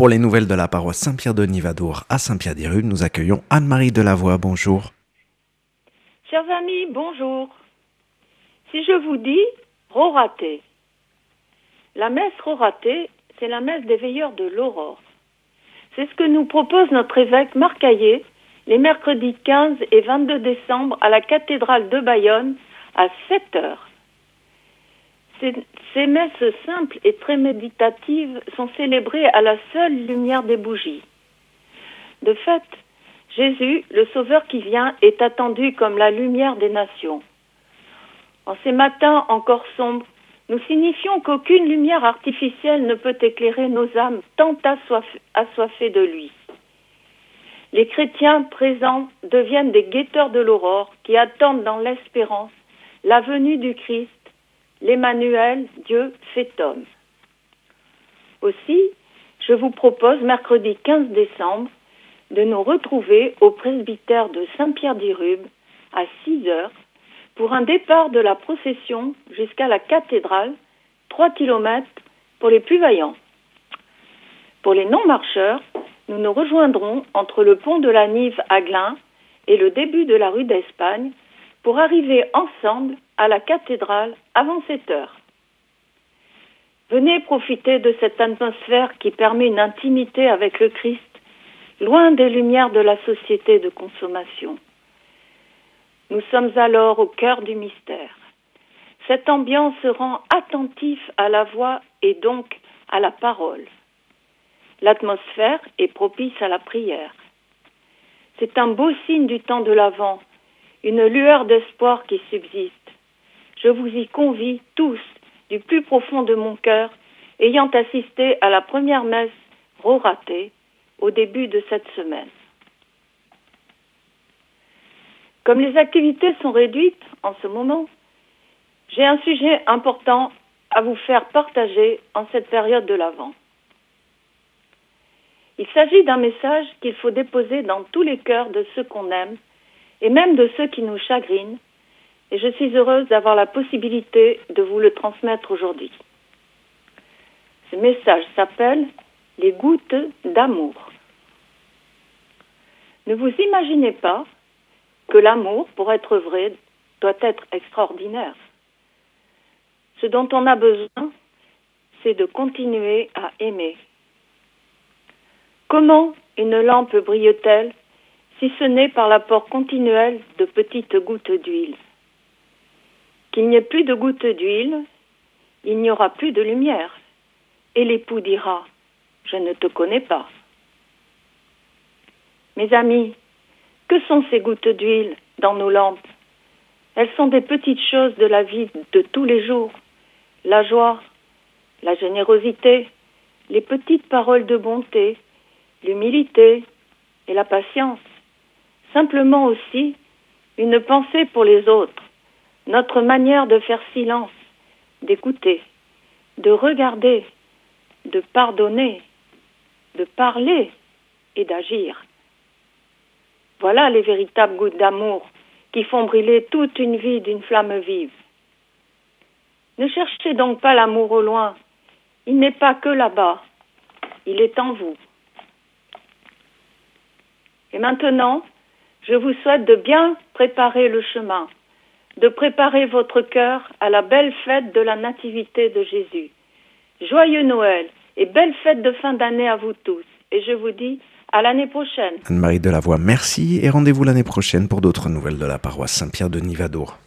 Pour les nouvelles de la paroisse Saint-Pierre de Nivadour à Saint-Pierre-des-Rudes, nous accueillons Anne-Marie Delavoye. Bonjour. Chers amis, bonjour. Si je vous dis Roraté, la messe Roraté, c'est la messe des veilleurs de l'aurore. C'est ce que nous propose notre évêque Marc Hayet les mercredis 15 et 22 décembre à la cathédrale de Bayonne à 7 heures. Ces messes simples et très méditatives sont célébrées à la seule lumière des bougies. De fait, Jésus, le Sauveur qui vient, est attendu comme la lumière des nations. En ces matins encore sombres, nous signifions qu'aucune lumière artificielle ne peut éclairer nos âmes tant assoiffées de lui. Les chrétiens présents deviennent des guetteurs de l'aurore qui attendent dans l'espérance la venue du Christ, l'Emmanuel, Dieu fait homme. Aussi, je vous propose mercredi 15 décembre de nous retrouver au presbytère de Saint-Pierre-des-Rudes à 6 heures pour un départ de la procession jusqu'à la cathédrale, 3 kilomètres pour les plus vaillants. Pour les non-marcheurs, nous nous rejoindrons entre le pont de la Nive à Glun et le début de la rue d'Espagne pour arriver ensemble à la cathédrale avant 7 heures. Venez profiter de cette atmosphère qui permet une intimité avec le Christ, loin des lumières de la société de consommation. Nous sommes alors au cœur du mystère. Cette ambiance rend attentif à la voix et donc à la parole. L'atmosphère est propice à la prière. C'est un beau signe du temps de l'Avent, une lueur d'espoir qui subsiste. Je vous y convie tous, du plus profond de mon cœur, ayant assisté à la première messe Roraté au début de cette semaine. Comme les activités sont réduites en ce moment, j'ai un sujet important à vous faire partager en cette période de l'Avent. Il s'agit d'un message qu'il faut déposer dans tous les cœurs de ceux qu'on aime et même de ceux qui nous chagrinent, et je suis heureuse d'avoir la possibilité de vous le transmettre aujourd'hui. Ce message s'appelle « Les gouttes d'amour ». Ne vous imaginez pas que l'amour, pour être vrai, doit être extraordinaire. Ce dont on a besoin, c'est de continuer à aimer. Comment une lampe brille-t-elle si ce n'est par l'apport continuel de petites gouttes d'huile? Qu'il n'y ait plus de gouttes d'huile, il n'y aura plus de lumière. Et l'époux dira « Je ne te connais pas ». Mes amis, que sont ces gouttes d'huile dans nos lampes? Elles sont des petites choses de la vie de tous les jours. La joie, la générosité, les petites paroles de bonté, l'humilité et la patience. Simplement aussi une pensée pour les autres, notre manière de faire silence, d'écouter, de regarder, de pardonner, de parler et d'agir. Voilà les véritables gouttes d'amour qui font briller toute une vie d'une flamme vive. Ne cherchez donc pas l'amour au loin, il n'est pas que là-bas, il est en vous. Et maintenant, je vous souhaite de bien préparer le chemin, de préparer votre cœur à la belle fête de la Nativité de Jésus. Joyeux Noël et belle fête de fin d'année à vous tous. Et je vous dis à l'année prochaine. Anne-Marie Delavoye, merci et rendez-vous l'année prochaine pour d'autres nouvelles de la paroisse Saint-Pierre de Nivadour.